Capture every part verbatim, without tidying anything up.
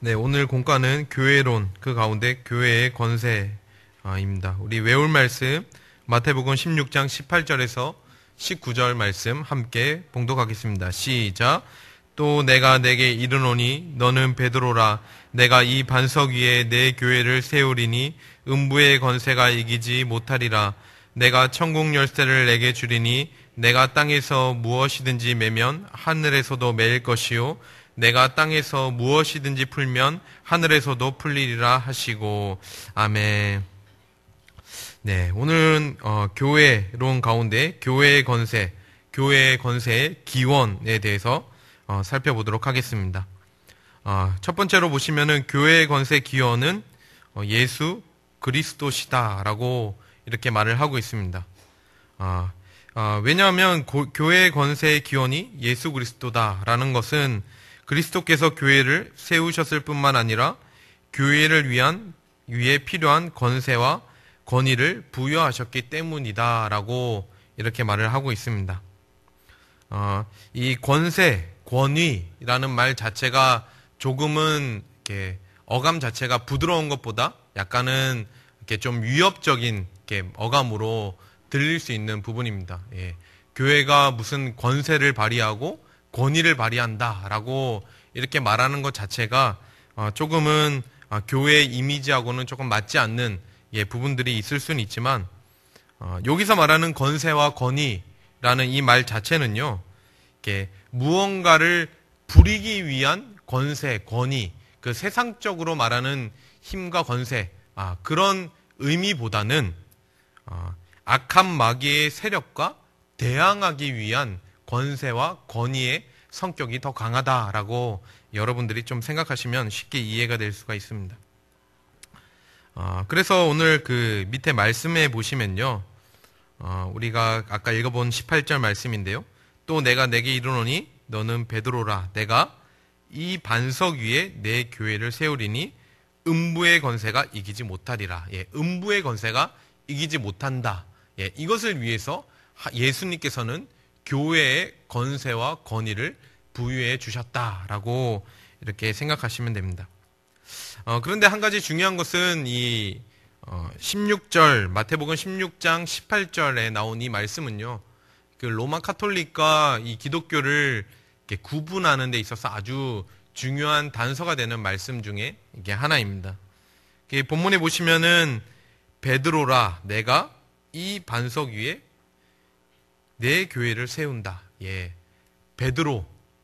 네, 오늘 공과는 교회론, 그 가운데 교회의 권세입니다. 우리 외울 말씀 마태복음 십육 장 십팔 절에서 십구 절 말씀 함께 봉독하겠습니다. 시작. 또 내가 내게 이르노니 너는 베드로라. 내가 이 반석 위에 내 교회를 세우리니 음부의 권세가 이기지 못하리라. 내가 천국 열쇠를 내게 주리니 내가 땅에서 무엇이든지 매면 하늘에서도 매일 것이요 내가 땅에서 무엇이든지 풀면 하늘에서도 풀리리라 하시고. 아멘. 네, 오늘은 어, 교회론 가운데 교회의 권세, 교회의 권세의 기원에 대해서 어, 살펴보도록 하겠습니다. 어, 첫 번째로 보시면은 교회의 권세 기원은 어, 예수 그리스도시다라고 이렇게 말을 하고 있습니다. 어, 어, 왜냐하면 고, 교회의 권세의 기원이 예수 그리스도다라는 것은 그리스도께서 교회를 세우셨을 뿐만 아니라 교회를 위한 위에 필요한 권세와 권위를 부여하셨기 때문이다라고 이렇게 말을 하고 있습니다. 어, 이 권세, 권위라는 말 자체가 조금은 이렇게 어감 자체가 부드러운 것보다 약간은 이렇게 좀 위협적인 이렇게 어감으로 들릴 수 있는 부분입니다. 예. 교회가 무슨 권세를 발휘하고 권위를 발휘한다라고 이렇게 말하는 것 자체가 어, 조금은 어, 교회의 이미지하고는 조금 맞지 않는 예, 부분들이 있을 수는 있지만 어, 여기서 말하는 권세와 권위라는 이 말 자체는요, 이렇게 무언가를 부리기 위한 권세, 권위, 그 세상적으로 말하는 힘과 권세, 아, 그런 의미보다는 어, 악한 마귀의 세력과 대항하기 위한 권세와 권위의 성격이 더 강하다라고 여러분들이 좀 생각하시면 쉽게 이해가 될 수가 있습니다. 어, 그래서 오늘 그 밑에 말씀에 보시면요, 어, 우리가 아까 읽어본 십팔 절 말씀인데요. 또 내가 내게 이르노니 너는 베드로라. 내가 이 반석 위에 내 교회를 세우리니 음부의 권세가 이기지 못하리라. 예, 음부의 권세가 이기지 못한다. 예, 이것을 위해서 예수님께서는 교회의 권세와 권위를 부여해 주셨다라고 이렇게 생각하시면 됩니다. 어, 그런데 한 가지 중요한 것은 이 어, 십육 절, 마태복음 십육 장 십팔 절에 나온 이 말씀은요, 그 로마 카톨릭과 이 기독교를 이렇게 구분하는 데 있어서 아주 중요한 단서가 되는 말씀 중에 이게 하나입니다. 본문에 보시면은 베드로라, 내가 이 반석 위에 내 교회를 세운다. 예, 베드로라.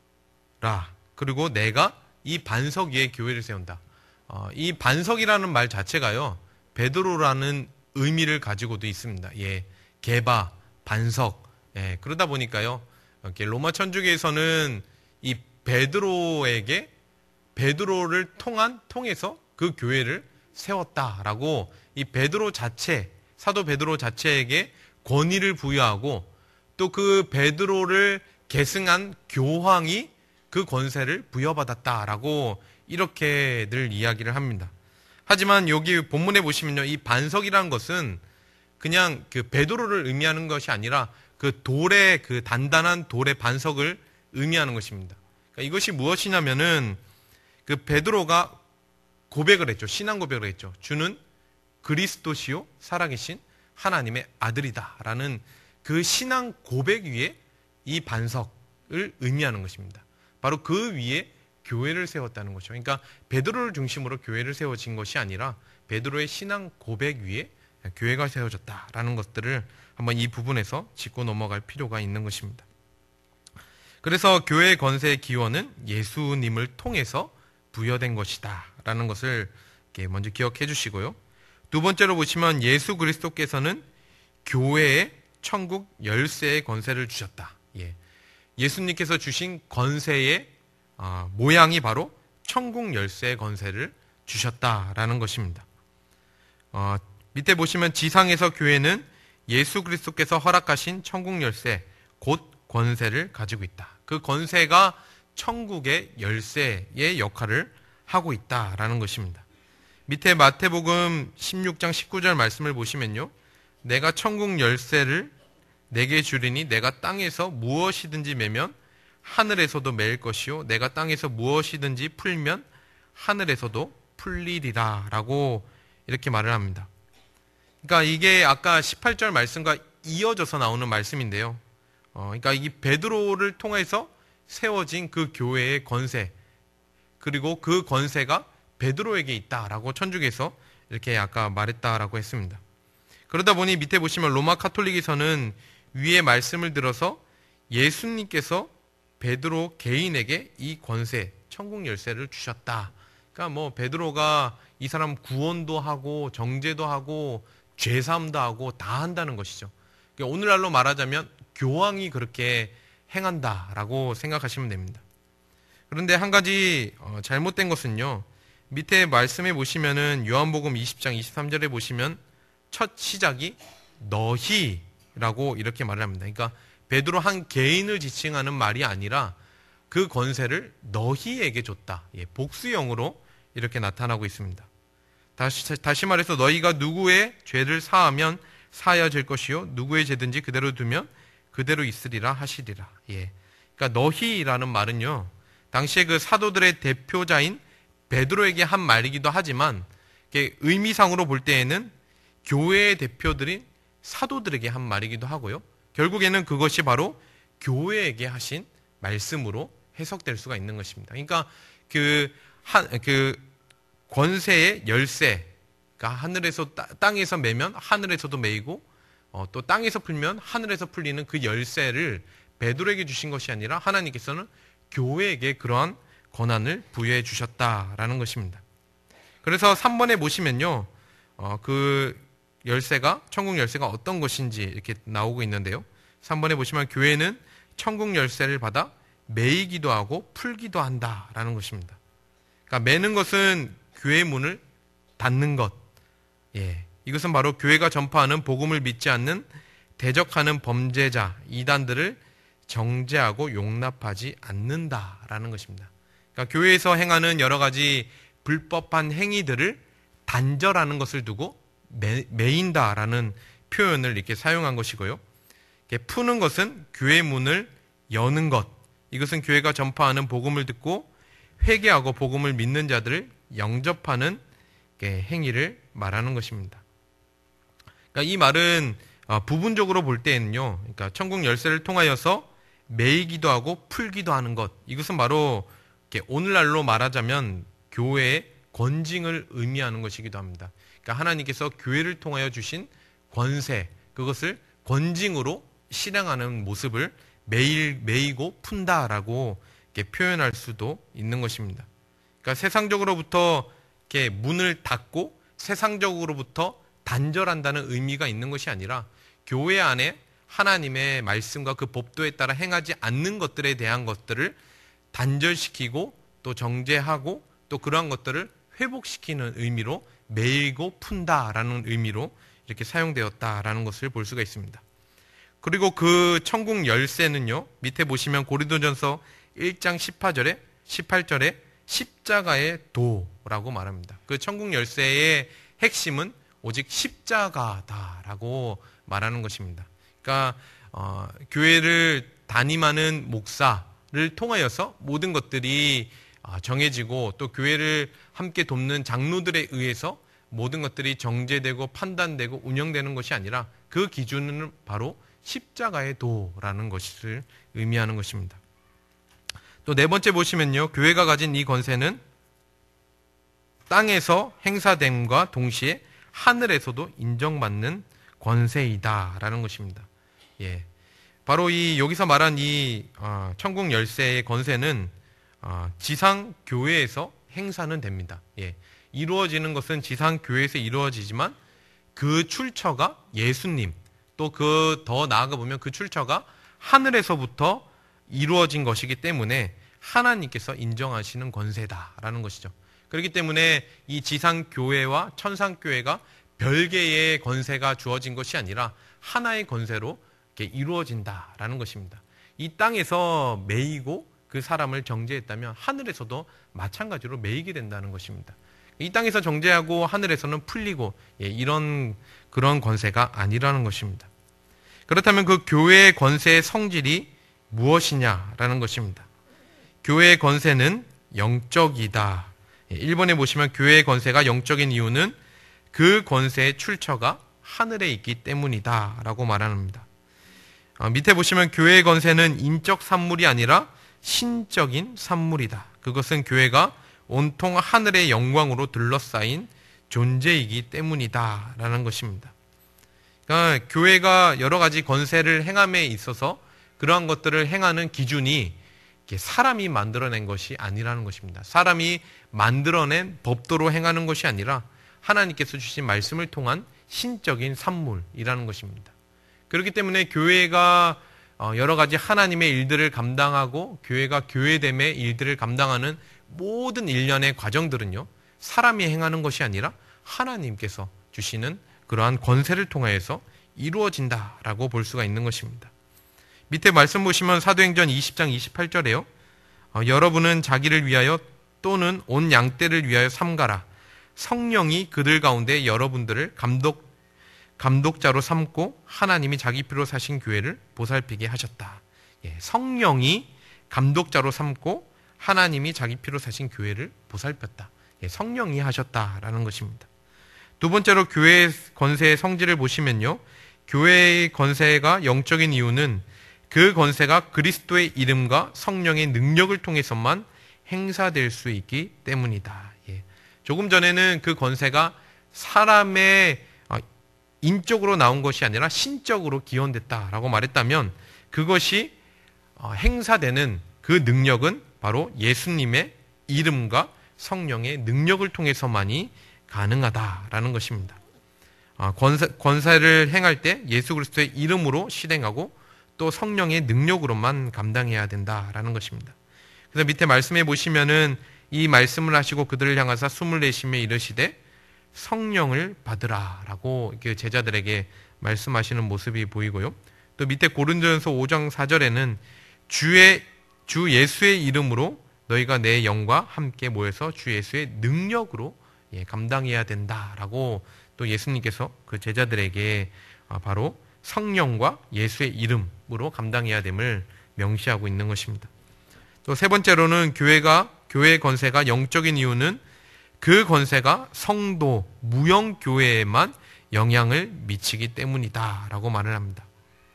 그리고 내가 이 반석 위에 교회를 세운다. 어, 이 반석이라는 말 자체가요, 베드로라는 의미를 가지고도 있습니다. 예, 게바, 반석. 예, 그러다 보니까요, 이렇게 로마 천주교에서는 이 베드로에게 베드로를 통한 통해서 그 교회를 세웠다라고 이 베드로 자체, 사도 베드로 자체에게 권위를 부여하고 또 그 베드로를 계승한 교황이 그 권세를 부여받았다라고 이렇게 늘 이야기를 합니다. 하지만 여기 본문에 보시면요, 이 반석이라는 것은 그냥 그 베드로를 의미하는 것이 아니라 그 돌의, 그 단단한 돌의 반석을 의미하는 것입니다. 그러니까 이것이 무엇이냐면은 그 베드로가 고백을 했죠. 신앙 고백을 했죠. 주는 그리스도시요 살아계신 하나님의 아들이다라는 그 신앙 고백 위에 이 반석을 의미하는 것입니다. 바로 그 위에 교회를 세웠다는 것이죠. 그러니까 베드로를 중심으로 교회를 세워진 것이 아니라 베드로의 신앙 고백 위에 교회가 세워졌다라는 것들을 한번 이 부분에서 짚고 넘어갈 필요가 있는 것입니다. 그래서 교회의 권세의 기원은 예수님을 통해서 부여된 것이다 라는 것을 먼저 기억해 주시고요. 두 번째로 보시면 예수 그리스도께서는 교회에 천국 열쇠의 권세를 주셨다. 예. 예수님께서 주신 권세의 어, 모양이 바로 천국 열쇠의 권세를 주셨다라는 것입니다. 어, 밑에 보시면 지상에서 교회는 예수 그리스도께서 허락하신 천국 열쇠, 곧 권세를 가지고 있다. 그 권세가 천국의 열쇠의 역할을 하고 있다라는 것입니다. 밑에 마태복음 십육 장 십구 절 말씀을 보시면요, 내가 천국 열쇠를 내게 주리니 내가 땅에서 무엇이든지 매면 하늘에서도 매일 것이요 내가 땅에서 무엇이든지 풀면 하늘에서도 풀리리라 라고 이렇게 말을 합니다. 그러니까 이게 아까 십팔 절 말씀과 이어져서 나오는 말씀인데요. 어, 그러니까 이 베드로를 통해서 세워진 그 교회의 권세, 그리고 그 권세가 베드로에게 있다라고 천주교에서 이렇게 아까 말했다라고 했습니다. 그러다 보니 밑에 보시면 로마 카톨릭에서는 위의 말씀을 들어서 예수님께서 베드로 개인에게 이 권세, 천국 열쇠를 주셨다. 그러니까 뭐 베드로가 이 사람 구원도 하고 정죄도 하고 죄사함도 하고 다 한다는 것이죠. 그러니까 오늘날로 말하자면 교황이 그렇게 행한다라고 생각하시면 됩니다. 그런데 한 가지 잘못된 것은요. 밑에 말씀에 보시면은 요한복음 이십 장 이십삼 절에 보시면 첫 시작이 너희라고 이렇게 말을 합니다. 그러니까 베드로 한 개인을 지칭하는 말이 아니라 그 권세를 너희에게 줬다. 예, 복수형으로 이렇게 나타나고 있습니다. 다시, 다시 말해서 너희가 누구의 죄를 사하면 사하여질 것이요 누구의 죄든지 그대로 두면 그대로 있으리라 하시리라. 예, 그러니까 너희라는 말은요. 당시에 그 사도들의 대표자인 베드로에게 한 말이기도 하지만 의미상으로 볼 때에는 교회의 대표들인 사도들에게 한 말이기도 하고요. 결국에는 그것이 바로 교회에게 하신 말씀으로 해석될 수가 있는 것입니다. 그러니까 그, 한, 그 권세의 열쇠가 하늘에서 땅에서 매면 하늘에서도 매이고 어, 또 땅에서 풀면 하늘에서 풀리는 그 열쇠를 베드로에게 주신 것이 아니라 하나님께서는 교회에게 그러한 권한을 부여해 주셨다라는 것입니다. 그래서 삼 번에 보시면요, 어, 그 열쇠가, 천국 열쇠가 어떤 것인지 이렇게 나오고 있는데요. 삼 번에 보시면 교회는 천국 열쇠를 받아 매이기도 하고 풀기도 한다라는 것입니다. 그러니까 매는 것은 교회 문을 닫는 것. 예, 이것은 바로 교회가 전파하는 복음을 믿지 않는 대적하는 범죄자, 이단들을 정죄하고 용납하지 않는다라는 것입니다. 그러니까 교회에서 행하는 여러 가지 불법한 행위들을 단절하는 것을 두고 매, 매인다라는 표현을 이렇게 사용한 것이고요. 이렇게 푸는 것은 교회 문을 여는 것. 이것은 교회가 전파하는 복음을 듣고 회개하고 복음을 믿는 자들을 영접하는 행위를 말하는 것입니다. 그러니까 이 말은 부분적으로 볼 때에는요, 그러니까 천국 열쇠를 통하여서 매이기도 하고 풀기도 하는 것. 이것은 바로 오늘날로 말하자면 교회의 권징을 의미하는 것이기도 합니다. 그러니까 하나님께서 교회를 통하여 주신 권세, 그것을 권징으로 실행하는 모습을 매일 매이고 푼다라고 이렇게 표현할 수도 있는 것입니다. 그러니까 세상적으로부터 이렇게 문을 닫고 세상적으로부터 단절한다는 의미가 있는 것이 아니라 교회 안에 하나님의 말씀과 그 법도에 따라 행하지 않는 것들에 대한 것들을 단절시키고 또 정죄하고 또 그러한 것들을 회복시키는 의미로 매이고 푼다라는 의미로 이렇게 사용되었다라는 것을 볼 수가 있습니다. 그리고 그 천국 열쇠는요, 밑에 보시면 고린도전서 일 장 십팔 절에 십팔 절에 십자가의 도라고 말합니다. 그 천국 열쇠의 핵심은 오직 십자가다라고 말하는 것입니다. 그러니까 어, 교회를 담임하는 목사를 통하여서 모든 것들이 정해지고 또 교회를 함께 돕는 장로들에 의해서 모든 것들이 정제되고 판단되고 운영되는 것이 아니라 그 기준은 바로 십자가의 도라는 것을 의미하는 것입니다. 또 네 번째 보시면요, 교회가 가진 이 권세는 땅에서 행사됨과 동시에 하늘에서도 인정받는 권세이다라는 것입니다. 예, 바로 이 여기서 말한 이 어, 천국 열쇠의 권세는 어, 지상 교회에서 행사는 됩니다. 예, 이루어지는 것은 지상 교회에서 이루어지지만 그 출처가 예수님, 또 그 더 나아가 보면 그 출처가 하늘에서부터 이루어진 것이기 때문에 하나님께서 인정하시는 권세다라는 것이죠. 그렇기 때문에 이 지상 교회와 천상 교회가 별개의 권세가 주어진 것이 아니라 하나의 권세로 이렇게 이루어진다라는 것입니다. 이 땅에서 매이고 그 사람을 정죄했다면 하늘에서도 마찬가지로 매이게 된다는 것입니다. 이 땅에서 정죄하고 하늘에서는 풀리고, 예, 이런 그런 권세가 아니라는 것입니다. 그렇다면 그 교회의 권세의 성질이 무엇이냐라는 것입니다. 교회의 권세는 영적이다. 일 번에 보시면 교회의 권세가 영적인 이유는 그 권세의 출처가 하늘에 있기 때문이다 라고 말합니다. 어, 밑에 보시면 교회의 권세는 인적 산물이 아니라 신적인 산물이다. 그것은 교회가 온통 하늘의 영광으로 둘러싸인 존재이기 때문이다 라는 것입니다. 그러니까 교회가 여러 가지 권세를 행함에 있어서 그러한 것들을 행하는 기준이 사람이 만들어낸 것이 아니라는 것입니다. 사람이 만들어낸 법도로 행하는 것이 아니라 하나님께서 주신 말씀을 통한 신적인 산물이라는 것입니다. 그렇기 때문에 교회가 여러 가지 하나님의 일들을 감당하고 교회가 교회됨의 일들을 감당하는 모든 일련의 과정들은요, 사람이 행하는 것이 아니라 하나님께서 주시는 그러한 권세를 통하여서 이루어진다라고 볼 수가 있는 것입니다. 밑에 말씀 보시면 사도행전 이십 장 이십팔 절에요. 어, 여러분은 자기를 위하여 또는 온 양떼를 위하여 삼가라. 성령이 그들 가운데 여러분들을 감독, 감독자로 삼고 하나님이 자기 피로 사신 교회를 보살피게 하셨다. 예, 성령이 감독자로 삼고 하나님이 자기 피로 사신 교회를 보살폈다. 예, 성령이 하셨다라는 것입니다. 두 번째로 교회의 권세의 성질을 보시면요. 교회의 권세가 영적인 이유는 그 권세가 그리스도의 이름과 성령의 능력을 통해서만 행사될 수 있기 때문이다. 예. 조금 전에는 그 권세가 사람의 인적으로 나온 것이 아니라 신적으로 기원됐다라고 말했다면 그것이 행사되는 그 능력은 바로 예수님의 이름과 성령의 능력을 통해서만이 가능하다라는 것입니다. 권세, 권세를 행할 때 예수 그리스도의 이름으로 실행하고 또 성령의 능력으로만 감당해야 된다라는 것입니다. 그래서 밑에 말씀해 보시면은 이 말씀을 하시고 그들을 향하사 숨을 내쉬며 이르시되 성령을 받으라라고 이렇게 제자들에게 말씀하시는 모습이 보이고요. 또 밑에 고린도전서 오 장 사 절에는 주의 주 예수의 이름으로 너희가 내 영과 함께 모여서 주 예수의 능력으로 예, 감당해야 된다라고 또 예수님께서 그 제자들에게 바로 성령과 예수의 이름으로 감당해야 됨을 명시하고 있는 것입니다. 또 세 번째로는 교회가 교회의 권세가 영적인 이유는 그 권세가 성도 무형 교회에만 영향을 미치기 때문이다라고 말을 합니다.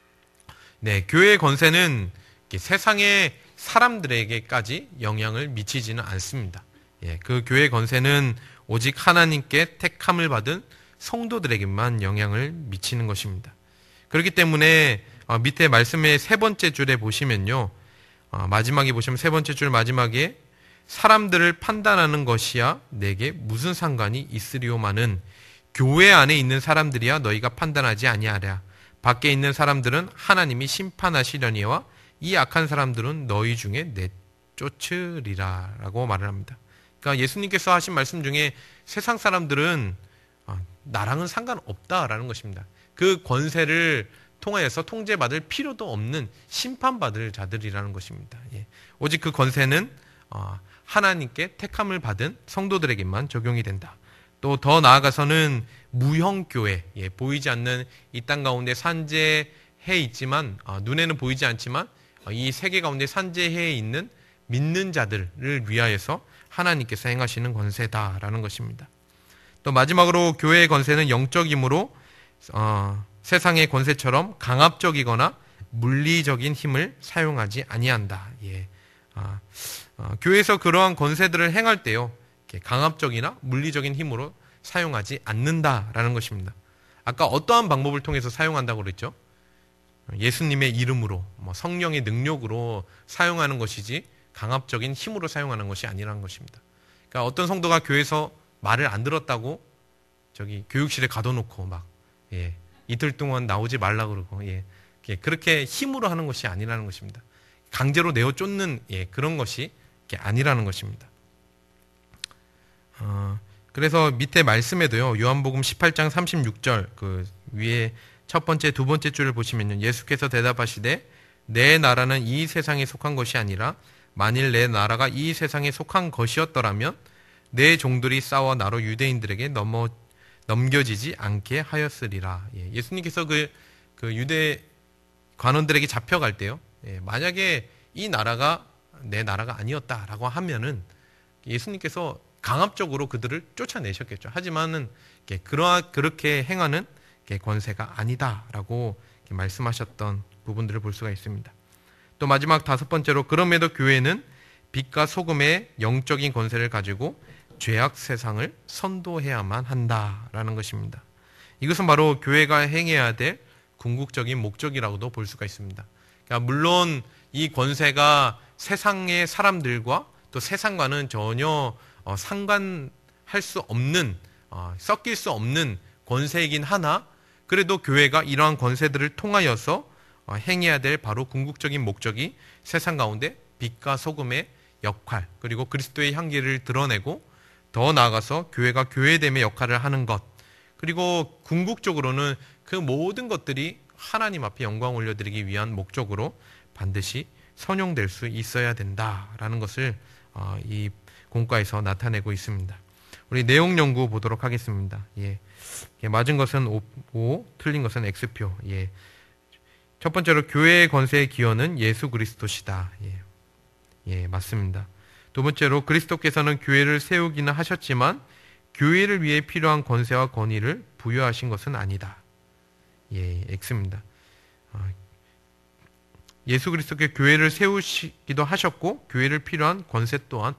네, 교회의 권세는 세상의 사람들에게까지 영향을 미치지는 않습니다. 예, 그 교회의 권세는 오직 하나님께 택함을 받은 성도들에게만 영향을 미치는 것입니다. 그렇기 때문에 밑에 말씀의 세 번째 줄에 보시면요. 마지막에 보시면 세 번째 줄 마지막에 사람들을 판단하는 것이야 내게 무슨 상관이 있으리오마는 교회 안에 있는 사람들이야 너희가 판단하지 아니하랴. 밖에 있는 사람들은 하나님이 심판하시려니와 이 악한 사람들은 너희 중에 내쫓으리라 라고 말을 합니다. 그러니까 예수님께서 하신 말씀 중에 세상 사람들은 나랑은 상관없다라는 것입니다. 그 권세를 통하여서 통제받을 필요도 없는 심판받을 자들이라는 것입니다. 예. 오직 그 권세는 하나님께 택함을 받은 성도들에게만 적용이 된다. 또 더 나아가서는 무형교회, 예, 보이지 않는 이 땅 가운데 산재해 있지만 눈에는 보이지 않지만 이 세계 가운데 산재해 있는 믿는 자들을 위하여서 하나님께서 행하시는 권세다라는 것입니다. 또 마지막으로 교회의 권세는 영적이므로 어, 세상의 권세처럼 강압적이거나 물리적인 힘을 사용하지 아니한다. 예. 아, 어, 교회에서 그러한 권세들을 행할 때요, 강압적이나 물리적인 힘으로 사용하지 않는다라는 것입니다. 아까 어떠한 방법을 통해서 사용한다고 그랬죠? 예수님의 이름으로, 뭐 성령의 능력으로 사용하는 것이지 강압적인 힘으로 사용하는 것이 아니라는 것입니다. 그러니까 어떤 성도가 교회에서 말을 안 들었다고 저기 교육실에 가둬놓고 막 예, 이틀 동안 나오지 말라 그러고 예, 그렇게 힘으로 하는 것이 아니라는 것입니다. 강제로 내어 쫓는 예, 그런 것이 아니라는 것입니다. 어, 그래서 밑에 말씀에도요, 요한복음 십팔 장 삼십육 절 그 위에 첫 번째, 두 번째 줄을 보시면요, 예수께서 대답하시되 내 나라는 이 세상에 속한 것이 아니라 만일 내 나라가 이 세상에 속한 것이었더라면 내 종들이 싸워 나로 유대인들에게 넘어 넘겨지지 않게 하였으리라. 예, 예수님께서 그, 그 유대 관원들에게 잡혀갈 때요, 예, 만약에 이 나라가 내 나라가 아니었다라고 하면은 예수님께서 강압적으로 그들을 쫓아내셨겠죠. 하지만은 그러하, 그렇게 행하는 권세가 아니다라고 말씀하셨던 부분들을 볼 수가 있습니다. 또 마지막 다섯 번째로 그럼에도 교회는 빛과 소금의 영적인 권세를 가지고 죄악 세상을 선도해야만 한다라는 것입니다. 이것은 바로 교회가 행해야 될 궁극적인 목적이라고도 볼 수가 있습니다. 그러니까 물론 이 권세가 세상의 사람들과 또 세상과는 전혀 어, 상관할 수 없는 어, 섞일 수 없는 권세이긴 하나 그래도 교회가 이러한 권세들을 통하여서 어, 행해야 될 바로 궁극적인 목적이 세상 가운데 빛과 소금의 역할 그리고 그리스도의 향기를 드러내고 더 나아가서 교회가 교회됨의 역할을 하는 것 그리고 궁극적으로는 그 모든 것들이 하나님 앞에 영광 올려드리기 위한 목적으로 반드시 선용될 수 있어야 된다라는 것을 어, 이 공과에서 나타내고 있습니다. 우리 내용 연구 보도록 하겠습니다. 예. 예, 맞은 것은 O, O, 틀린 것은 X표. 예. 첫 번째로 교회의 권세의 기원은 예수 그리스도시다. 예. 예, 맞습니다. 두 번째로 그리스도께서는 교회를 세우기는 하셨지만 교회를 위해 필요한 권세와 권위를 부여하신 것은 아니다. 예, X입니다. 어, 예수 그리스도께 교회를 세우시기도 하셨고 교회를 필요한 권세 또한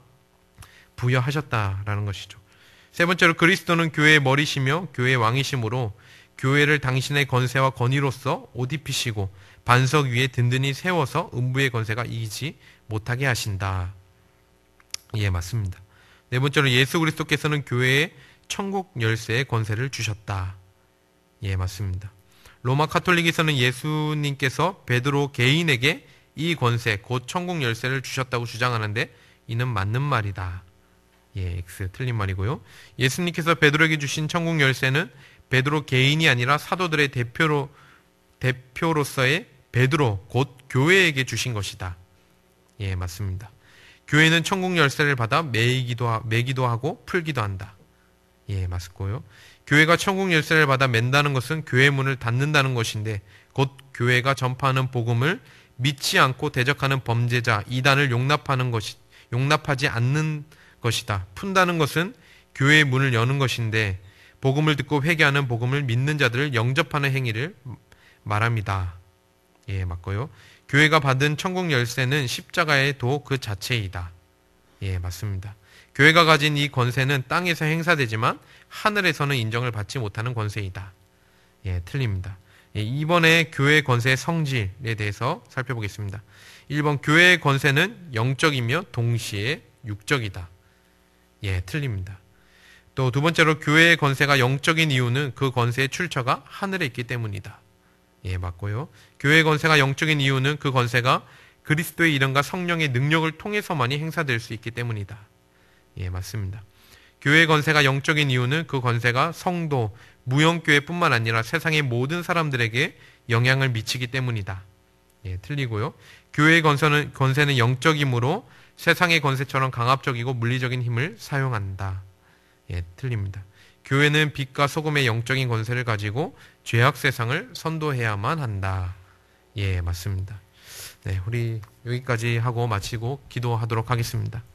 부여하셨다라는 것이죠. 세 번째로 그리스도는 교회의 머리시며 교회의 왕이시므로 교회를 당신의 권세와 권위로서 옷 입히시고 반석 위에 든든히 세워서 음부의 권세가 이기지 못하게 하신다. 예, 맞습니다. 네 번째로 예수 그리스도께서는 교회에 천국 열쇠의 권세를 주셨다. 예, 맞습니다. 로마 카톨릭에서는 예수님께서 베드로 개인에게 이 권세, 곧 천국 열쇠를 주셨다고 주장하는데 이는 맞는 말이다. 예, X 틀린 말이고요. 예수님께서 베드로에게 주신 천국 열쇠는 베드로 개인이 아니라 사도들의 대표로 대표로서의 베드로 곧 교회에게 주신 것이다. 예, 맞습니다. 교회는 천국 열쇠를 받아 매이기도 하, 매기도 하고 풀기도 한다. 예, 맞고요. 교회가 천국 열쇠를 받아 맨다는 것은 교회 문을 닫는다는 것인데 곧 교회가 전파하는 복음을 믿지 않고 대적하는 범죄자 이단을 용납하는 것이 용납하지 않는 것이다. 푼다는 것은 교회의 문을 여는 것인데 복음을 듣고 회개하는 복음을 믿는 자들을 영접하는 행위를 말합니다. 예, 맞고요. 교회가 받은 천국 열쇠는 십자가의 도 그 자체이다. 예, 맞습니다. 교회가 가진 이 권세는 땅에서 행사되지만 하늘에서는 인정을 받지 못하는 권세이다. 예, 틀립니다. 예, 이번에 교회의 권세의 성질에 대해서 살펴보겠습니다. 일 번 교회의 권세는 영적이며 동시에 육적이다. 예, 틀립니다. 또 두 번째로 교회의 권세가 영적인 이유는 그 권세의 출처가 하늘에 있기 때문이다. 예, 맞고요. 교회의 권세가 영적인 이유는 그 권세가 그리스도의 이름과 성령의 능력을 통해서만이 행사될 수 있기 때문이다. 예, 맞습니다. 교회의 권세가 영적인 이유는 그 권세가 성도, 무형교회뿐만 아니라 세상의 모든 사람들에게 영향을 미치기 때문이다. 예, 틀리고요. 교회의 권세는, 권세는 영적이므로 세상의 권세처럼 강압적이고 물리적인 힘을 사용한다. 예, 틀립니다. 교회는 빛과 소금의 영적인 권세를 가지고 죄악 세상을 선도해야만 한다. 예, 맞습니다. 네, 우리 여기까지 하고 마치고 기도하도록 하겠습니다.